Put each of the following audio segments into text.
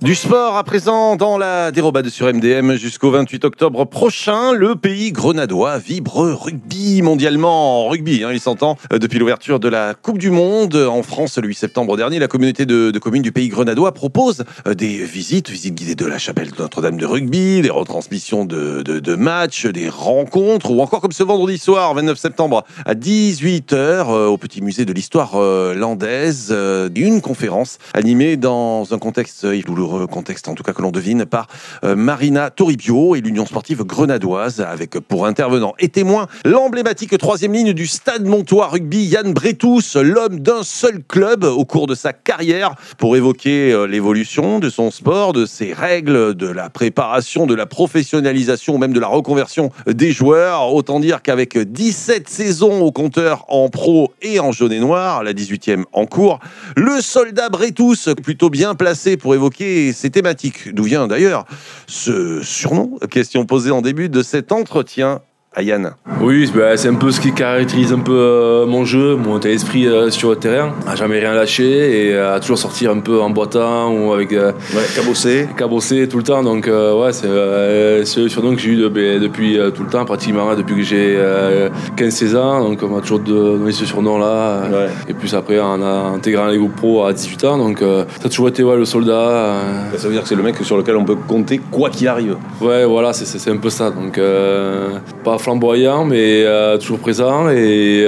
Du sport à présent dans la dérobade sur MDM jusqu'au 28 octobre prochain. Le pays grenadiois vibre rugby mondialement en rugby. Il s'entend depuis l'ouverture de la Coupe du Monde en France le 8 septembre dernier. La communauté de communes du pays grenadiois propose des visites guidées de la chapelle de Notre-Dame de rugby, des retransmissions de matchs, des rencontres ou encore comme ce vendredi soir 29 septembre à 18h au petit musée de l'histoire landaise, une conférence animée dans un contexte douloureux, contexte en tout cas que l'on devine par Marina Toribio et l'Union sportive grenadioise avec pour intervenant et témoin l'emblématique 3e ligne du Stade Montois Rugby, Yann Bretous, l'homme d'un seul club au cours de sa carrière pour évoquer l'évolution de son sport, de ses règles, de la préparation, de la professionnalisation ou même de la reconversion des joueurs. Autant dire qu'avec 17 saisons au compteur en pro et en jaune et noir, la 18e en cours, le soldat Bretous plutôt bien placé pour évoquer ces thématiques. D'où vient d'ailleurs ce surnom? Question posée en début de cet entretien à Yann. Oui, c'est un peu ce qui caractérise un peu mon jeu, mon état d'esprit sur le terrain. À jamais rien lâcher et à toujours sortir un peu en boitant ou avec cabossé tout le temps. Donc c'est le surnom que j'ai eu depuis tout le temps, pratiquement depuis que j'ai 15-16 ans. Donc on m'a toujours donné ce surnom-là. Ouais. Et puis après en intégrant les groupes pro à 18 ans. Donc ça a toujours été le soldat. Ça veut dire que c'est le mec sur lequel on peut compter quoi qu'il arrive. Ouais, voilà, c'est un peu ça. Donc pas flamboyant mais toujours présent et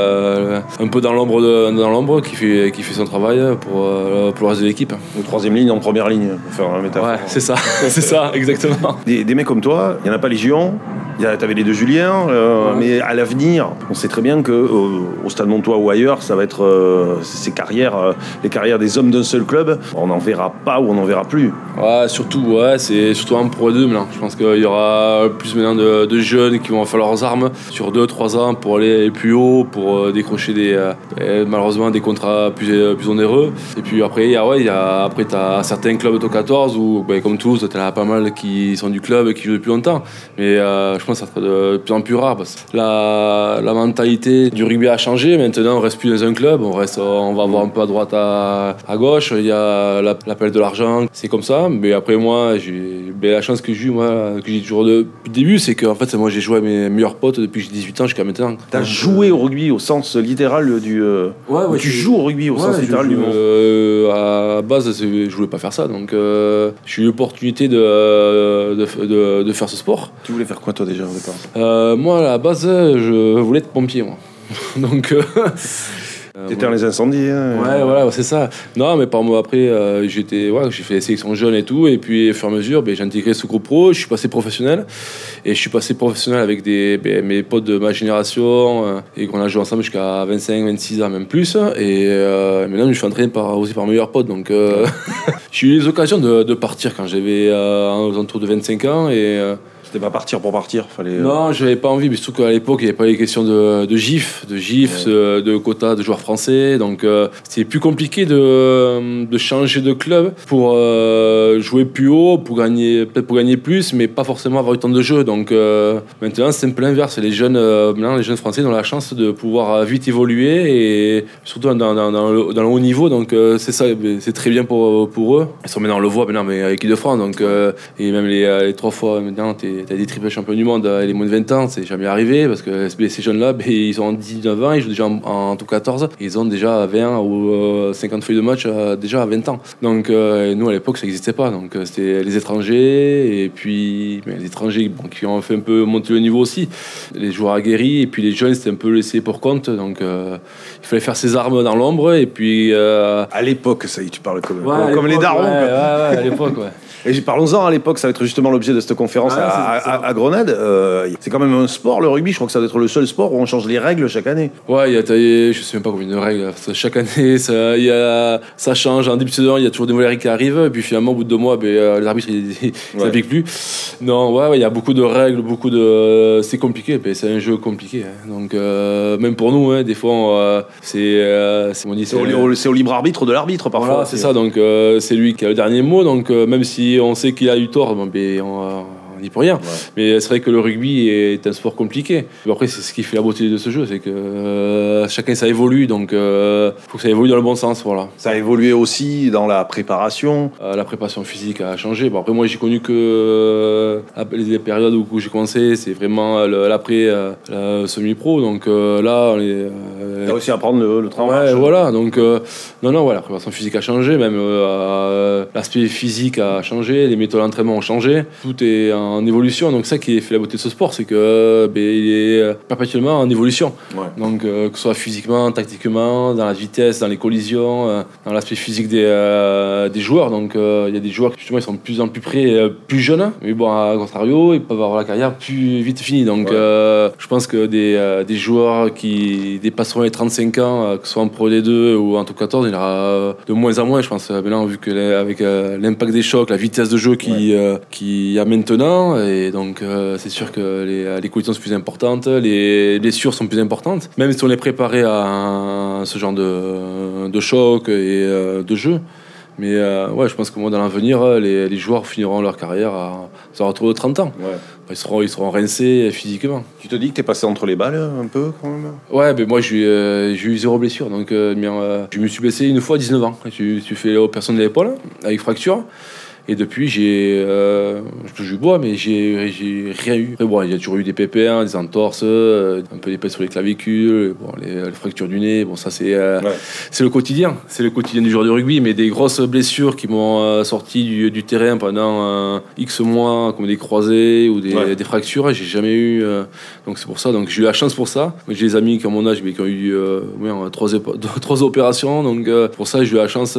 un peu dans l'ombre qui fait son travail pour le reste de l'équipe. Donc 3e ligne en première ligne pour faire un métaphore. Ouais, c'est ça, c'est ça exactement. Des mecs comme toi, il n'y en a pas légion. T'avais les deux Julien, mais à l'avenir, on sait très bien que au Stade Montois ou ailleurs, ça va être ces carrières, les carrières des hommes d'un seul club. On n'en verra pas ou on n'en verra plus. Ouais, c'est surtout un Pro 2 maintenant. Je pense qu'il y aura plus maintenant de jeunes qui vont faire leurs armes sur 2-3 ans pour aller plus haut, pour décrocher malheureusement des contrats plus onéreux. Et puis après, t'as certains clubs de 14 où, comme tous, t'en as pas mal qui sont du club et qui jouent depuis longtemps. Mais je pense que ça sera de plus en plus rare parce que la mentalité du rugby a changé. Maintenant, on reste plus dans un club, on va voir un peu à droite, à gauche. Il y a l'appel de l'argent, c'est comme ça. Mais après, moi, la chance que j'ai toujours depuis le début, c'est que en fait, moi, j'ai joué avec mes meilleurs potes depuis que j'ai 18 ans jusqu'à maintenant. T'as joué au rugby au sens littéral du. Tu joues au rugby au sens littéral du mot. À base, je voulais pas faire ça, donc j'ai eu l'opportunité de faire ce sport. Tu voulais faire quoi toi déjà au départ? Moi, à la base, je voulais être pompier, moi. Donc. T'étais dans les incendies. Ouais, voilà, c'est ça. Non, mais par moi après, j'ai fait les sélections jeunes et tout, et puis au fur et à mesure, j'ai intégré ce groupe pro, je suis passé professionnel, et je suis passé professionnel avec mes potes de ma génération, et qu'on a joué ensemble jusqu'à 25-26 ans, même plus, et maintenant je me suis entraîné aussi par mes meilleurs potes, donc j'ai eu les occasions de partir quand j'avais aux alentours de 25 ans, et... C'était pas partir pour partir, fallait... Non, j'avais pas envie, mais surtout qu'à l'époque, il n'y avait pas les questions de GIF, de quotas de joueurs français, donc c'était plus compliqué de changer de club pour jouer plus haut, peut-être pour gagner plus, mais pas forcément avoir eu tant de jeux. Donc maintenant, c'est un peu l'inverse. Les jeunes Français ont la chance de pouvoir vite évoluer, et surtout dans le haut niveau, donc c'est ça, c'est très bien pour eux. Ils sont maintenant, on le voit maintenant, mais avec l'équipe de France, donc, et même les 3 fois maintenant, t'as des triple champions du monde et les moins de 20 ans, c'est jamais arrivé parce que ces jeunes-là, ils ont 19 ans, ils jouent déjà en tout 14, ils ont déjà 20 ou 50 feuilles de match déjà à 20 ans. Donc nous à l'époque ça n'existait pas, donc c'était les étrangers et puis les étrangers qui ont fait un peu monter le niveau aussi, les joueurs aguerris et puis les jeunes c'était un peu laissé pour compte, donc il fallait faire ses armes dans l'ombre et puis... À l'époque, ça y est, tu parles comme les darons. Ouais, à l'époque, ouais. Et parlons-en à l'époque, ça va être justement l'objet de cette conférence à Grenade. C'est quand même un sport, le rugby. Je crois que ça doit être le seul sport où on change les règles chaque année. Ouais, je sais même pas combien de règles. Chaque année, ça change. En début de saison, il y a toujours des nouvelles règles qui arrivent. Et puis finalement, au bout de 2 mois, les arbitres, ils s'appliquent plus. Non, il y a beaucoup de règles, c'est compliqué. C'est un jeu compliqué. Hein. Donc, même pour nous, des fois, c'est au libre arbitre de l'arbitre, parfois. Voilà, c'est ça. Donc, c'est lui qui a le dernier mot. Donc, même si on sait qu'il a eu tort, on n'y peut rien. Ouais. Mais c'est vrai que le rugby est un sport compliqué. Mais après, c'est ce qui fait la beauté de ce jeu, c'est que chacun ça évolue, donc faut que ça évolue dans le bon sens, voilà. Ça a évolué aussi dans la préparation. La préparation physique a changé. Bon, après, moi, j'ai connu que les périodes où j'ai commencé, c'est vraiment l'après semi-pro. Donc là, on est. T'as aussi à prendre le train en Ouais, marche. voilà. Donc, non, voilà, la préparation physique a changé, même l'aspect physique a changé, les méthodes d'entraînement ont changé. Tout est en évolution. Donc, ça qui fait la beauté de ce sport, c'est que il est perpétuellement en évolution. Ouais. Donc, que ce soit physiquement, tactiquement, dans la vitesse, dans les collisions, dans l'aspect physique des joueurs. Donc, il y a des joueurs qui justement ils sont de plus en plus près, plus jeunes, mais bon, à contrario, ils peuvent avoir la carrière plus vite finie. Donc, je pense que des joueurs qui dépasseront les 35 ans, que ce soit en Pro D2 ou en top 14, il y en aura de moins en moins, je pense. Maintenant, vu que avec l'impact des chocs, la vitesse de jeu qu'il y a maintenant, et donc c'est sûr que les collisions sont plus importantes, les blessures sont plus importantes, même si on est préparé à ce genre de choc et de jeu. Mais je pense que moi, dans l'avenir, les joueurs finiront leur carrière à autour de 30 ans. Ouais. Ils seront rincés physiquement. Tu te dis que t'es passé entre les balles un peu quand même? Ouais, mais moi j'ai eu 0 blessure. Donc je me suis blessé une fois à 19 ans. J'ai fait l'opération de l'épaule avec fracture. Et depuis, je joue bois, mais j'ai rien eu. Après, bon, il y a toujours eu des pépins, des entorses, un peu d'épais sur les clavicules, bon, les fractures du nez. Bon, ça, c'est le quotidien. C'est le quotidien du joueur de rugby. Mais des grosses blessures qui m'ont sorti du terrain pendant X mois, comme des croisés ou des fractures, j'ai jamais eu. Donc, c'est pour ça. Donc, j'ai eu la chance pour ça. J'ai des amis qui ont mon âge, mais qui ont eu 3 opérations. Donc, pour ça, j'ai eu la chance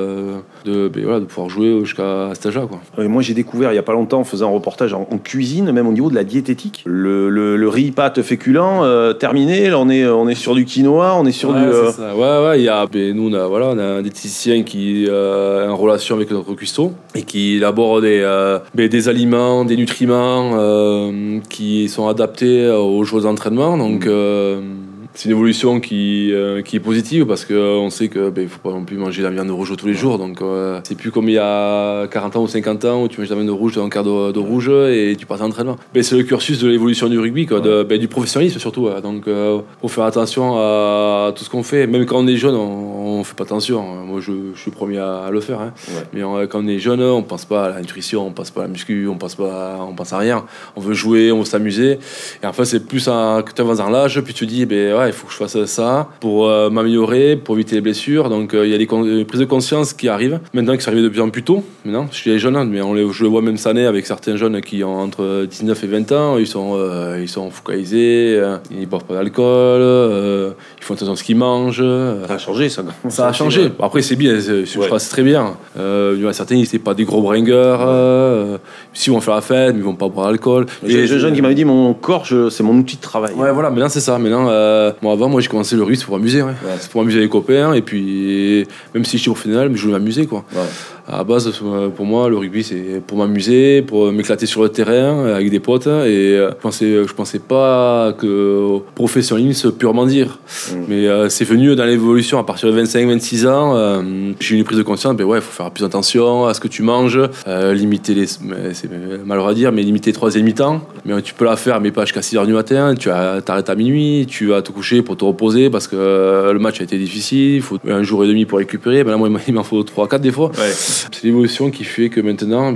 de pouvoir jouer jusqu'à à cet âge-là, quoi. Moi, j'ai découvert il y a pas longtemps en faisant un reportage en cuisine, même au niveau de la diététique, le riz pâte féculent terminé. Là, on est sur du quinoa, on est sur du. C'est ça. Ouais. Il y a, nous, on a un diététicien qui est en relation avec notre cuistot et qui élabore des aliments, des nutriments qui sont adaptés aux jours d'entraînement. Donc. C'est une évolution qui est positive parce qu'on sait que faut pas non plus manger de la viande rouge tous les jours. Donc c'est plus comme il y a 40 ans ou 50 ans où tu manges de la viande rouge dans un quart de rouge et tu passes à l'entraînement. C'est le cursus de l'évolution du rugby, quoi, du professionnalisme surtout. Donc faut faire attention à tout ce qu'on fait. Même quand on est jeune, on fait pas attention. Moi je suis le premier à le faire. Hein. Ouais. Mais quand on est jeune, on pense pas à la nutrition, on pense pas à la muscu, on pense à rien. On veut jouer, on veut s'amuser. Et en fait c'est plus que tu avances dans l'âge, puis tu te dis il faut que je fasse ça pour m'améliorer, pour éviter les blessures. Donc il y a des prises de conscience qui arrivent maintenant, qui sont arrivées de plus en plus tôt maintenant chez les jeunes, mais je le vois même cette année avec certains jeunes qui ont entre 19 et 20 ans, ils sont focalisés, ils boivent pas d'alcool, ils font attention à ce qu'ils mangent. Ça a changé, ça. Ça a changé. Après c'est bien, je passe très bien. Certains ils n'étaient pas des gros bringueurs, si ils vont faire la fête, mais ils vont pas boire d'alcool. J'ai des jeunes qui m'avaient dit mon corps, c'est mon outil de travail. Ouais, voilà, maintenant c'est ça. Maintenant avant, j'ai commencé le rugby pour m'amuser. Ouais. C'est pour m'amuser avec les copains. Et puis, même si je suis professionnel, mais je veux m'amuser, quoi. Ouais. À la base, pour moi, le rugby, c'est pour m'amuser, pour m'éclater sur le terrain avec des potes. Et je pensais pas que professionnalisme purement dire. Mais c'est venu dans l'évolution à partir de 25-26 ans. J'ai eu une prise de conscience. Il faut faire plus attention à ce que tu manges, limiter c'est malheureux à dire, mais limiter les 3e mi-temps. Mais tu peux la faire, mais pas jusqu'à 6h du matin. Tu t'arrêtes à minuit, tu vas te coucher pour te reposer parce que le match a été difficile. Il faut un jour et demi pour récupérer. Là, moi, il m'en faut 3-4 des fois. Ouais. C'est l'évolution qui fait que maintenant,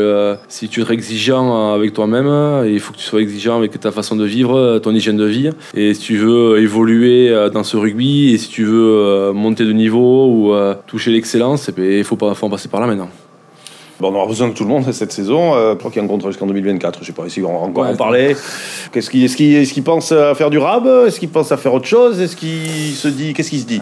si tu es exigeant avec toi-même, il faut que tu sois exigeant avec ta façon de vivre, ton hygiène de vie. Et si tu veux évoluer dans ce rugby, et si tu veux monter de niveau ou toucher l'excellence, il faut en passer par là maintenant. On aura besoin de tout le monde cette saison. Je crois qu'il y a un contrat jusqu'en 2024. Je ne sais pas si on va encore en parler. Est-ce qu'il pense à faire du rab? Est-ce qu'il pense à faire autre chose? Qu'est-ce qu'il se dit? Ce qu'il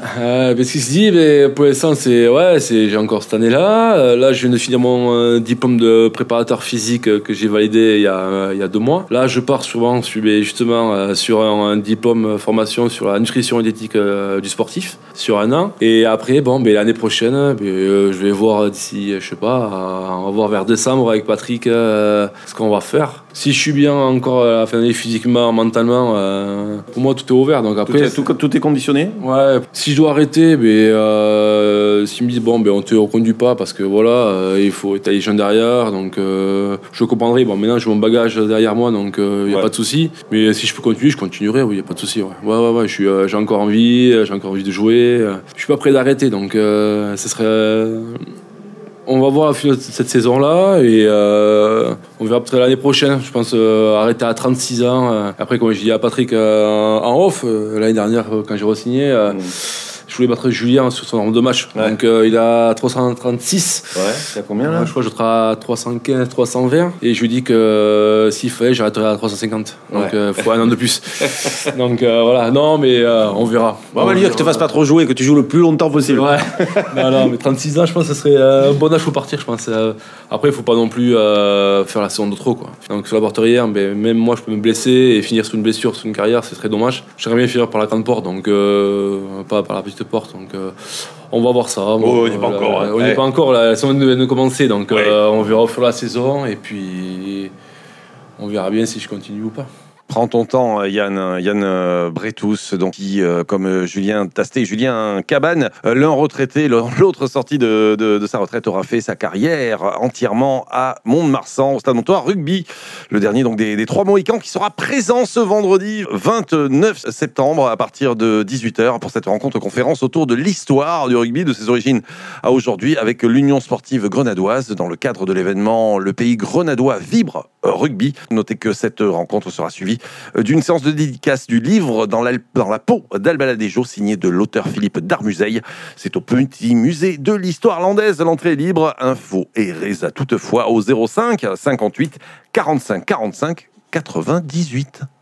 se dit, pour l'instant, j'ai encore cette année-là. Là, je viens de finir mon diplôme de préparateur physique que j'ai validé il y a 2 mois. Là, je pars souvent justement sur un diplôme formation sur la nutrition et l'éthique du sportif sur 1 an. Et après, l'année prochaine, je vais voir d'ici, je sais pas, On va voir vers décembre avec Patrick ce qu'on va faire. Si je suis bien encore à la fin de l'année physiquement, mentalement, pour moi tout est ouvert. Donc après, tout est conditionné. Ouais. Si je dois arrêter, s'ils me disent bon, on te reconduit pas parce que voilà, il faut être les jeunes derrière. Donc je comprendrai. Bon, maintenant j'ai mon bagage derrière moi, donc il y a pas de souci. Mais si je peux continuer, je continuerai. Oui, il y a pas de souci. Ouais. J'ai encore envie de jouer. Je suis pas prêt d'arrêter, donc ce serait. On va voir cette saison-là et on verra peut-être l'année prochaine. Je pense arrêter à 36 ans. Après, comme je dis à Patrick en off, l'année dernière, quand j'ai re-signé, je voulais battre Julien sur son nombre de matchs. Ouais. Donc il a 336. Ouais, c'est à combien là? Je crois que je serai à 315, 320. Et je lui dis que s'il fallait, j'arrêterai à 350. Donc il faut un an de plus. Donc voilà, non, mais on verra. Bon, on va lui dire que tu te fasses pas trop jouer, que tu joues le plus longtemps possible. Ouais. non, mais 36 ans, je pense que ce serait un bon âge pour partir. Je pense. Après, il faut pas non plus faire la saison de trop, quoi. Donc sur la porterière, même moi, je peux me blesser et finir sur une blessure, sur une carrière, c'est très dommage. J'aimerais bien finir par la grande porte, donc pas par la petite porte. Donc on va voir ça. On n'est pas encore. On n'est pas encore. La saison vient de commencer, donc on verra au fur et à la saison et puis on verra bien si je continue ou pas. Prends ton temps, Yann Bretus, donc qui, comme Julien Tastet et Julien Cabane, l'un retraité, l'autre sorti de sa retraite, aura fait sa carrière entièrement à Mont-de-Marsan, au Stade Montois Rugby. Le dernier donc des trois Mohicans qui sera présent ce vendredi 29 septembre à partir de 18h pour cette rencontre conférence autour de l'histoire du rugby, de ses origines à aujourd'hui, avec l'Union sportive grenadoise dans le cadre de l'événement Le Pays Grenadois Vibre Rugby. Notez que cette rencontre sera suivie d'une séance de dédicace du livre dans la peau d'Albaladejo, signé de l'auteur Philippe Darmuzeil. C'est au petit musée de l'histoire landaise. L'entrée est libre. Info et résa toutefois au 05 58 45 45 98.